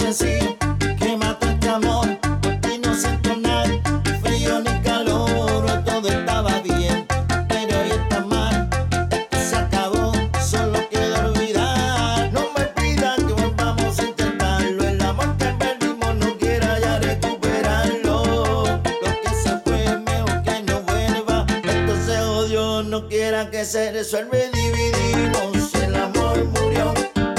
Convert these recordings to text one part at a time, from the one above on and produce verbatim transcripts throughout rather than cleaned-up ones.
sencillo que mata este amor. Por ti no siento nada, ni frío ni calor, todo estaba bien, pero hoy está mal. Esto se acabó, solo quiero olvidar. No me pidan que volvamos a intentarlo. El amor que perdimos no quiera ya recuperarlo. Lo que se fue mejor que no vuelva. Esto se odió, no quiera que se resuelva y dividimos. El amor murió.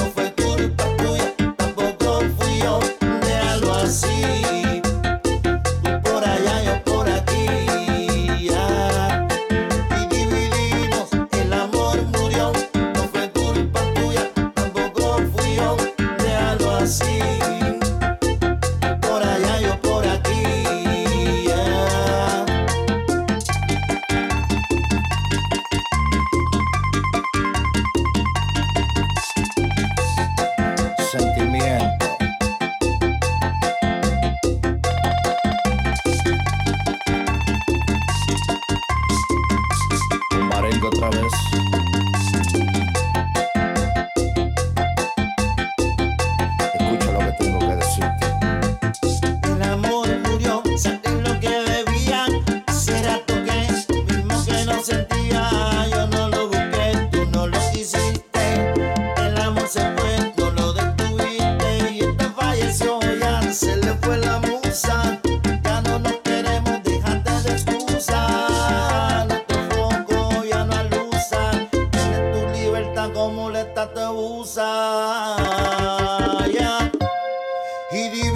Así, tú por allá, yo por aquí, ya. Y dividimos, el amor murió. No fue culpa tuya, tampoco fui yo. Déjalo así, tú por allá, yo por aquí, ya. Sentimiento. Otra vez. Escucha lo que tengo que decirte. El amor murió, sentí lo que debía. Será tú que mismo que no sentía. Yo no lo busqué, tú no lo quisiste. El amor se fue, no lo detuviste. Y este falleció, ya se le fue la musa. Ya no nos queremos, déjate de excusa. Como le te usa, yeah. Y